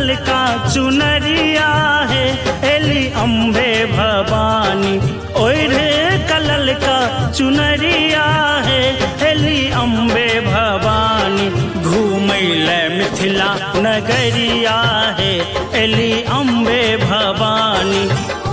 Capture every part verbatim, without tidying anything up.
ललका चुनरिया है एली अम्बे भवानी। ओढ़े कलल का चुनरिया है एली अम्बे भवानी। घूमैले मिथिला नगरिया है एली अम्बे भवानी।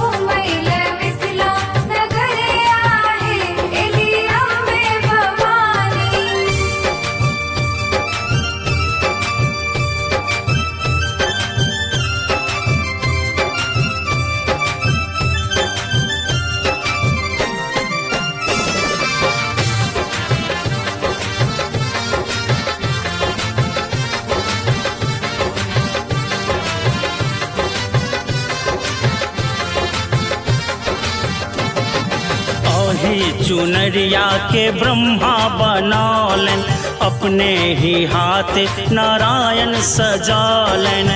चुनरिया के ब्रह्मा बनौलन अपने ही हाथ नारायण सजालन।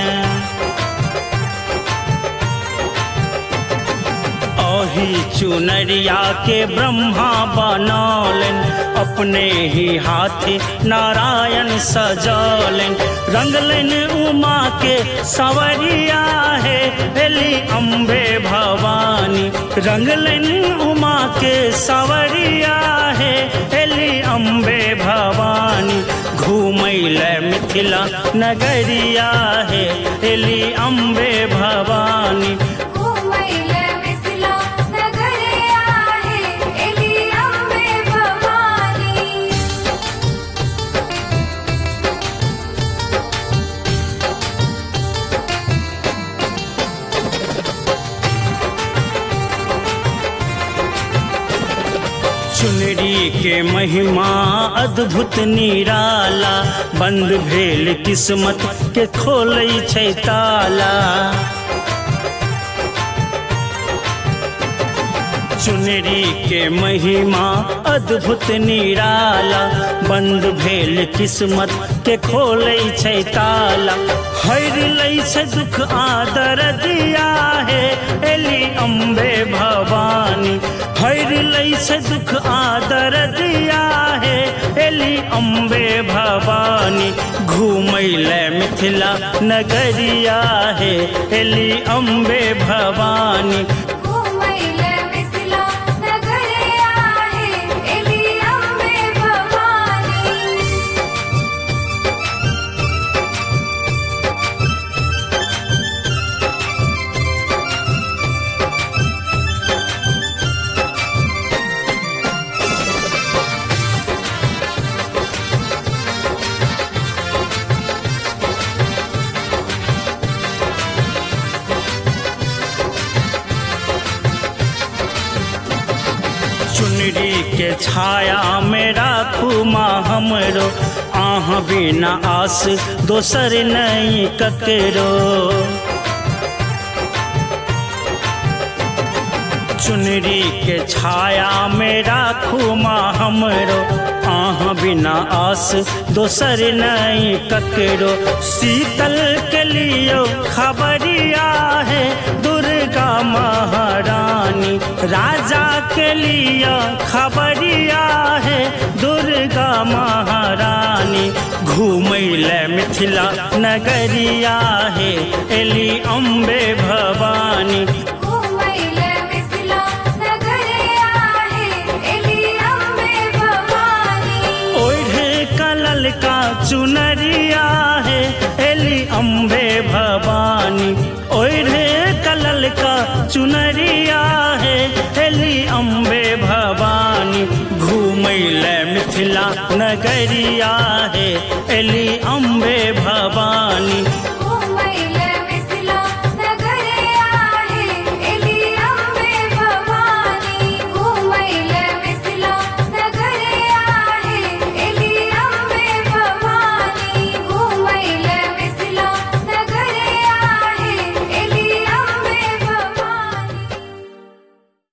ओही चुनरिया के ब्रह्मा बनौलन अपने ही हाथ नारायण सजालन। रंगलन उमा के सवरिया है एली अम्बे भवानी। रंगलन उमा के सवरिया है एली अम्बे भवानी। घूमैले मिथिला नगरिया है एली अम्बे भवानी। चुनरी के महिमा अद्भुत निराला। बंद भेल किस्मत के खोलै छै ताला। चुनरी के महिमा अद्भुत निराला। बंद भेल किस्मत के खोलै छै ताला। हर लै छै दुख आदर दिया है एली अम्बे भवानी। हर लै छै दुख आदर दिया है एली अम्बे भवानी। घूमैले मिथिला नगरिया है एली अम्बे भवानी। चुनरी के छाया में राखू माँ हमरो। आह बिना आस दोसर नहीं ककरो। चुनरी के छाया में राखू माँ हमरो। आह बिना आस दोसर नहीं ककरो। शीतल के लिए खबरिया है दुर्गा महारानी। राजा के लिए खबरिया है दुर्गा महारानी। घूमैले मिथिला नगरिया है एली अम्बे भवानी। का चुनरिया है एली अम्बे भवानी। ओढ़े कलल का चुनरिया है एली अम्बे भवानी। घूमैले मिथिला नगरिया है एली अम्बे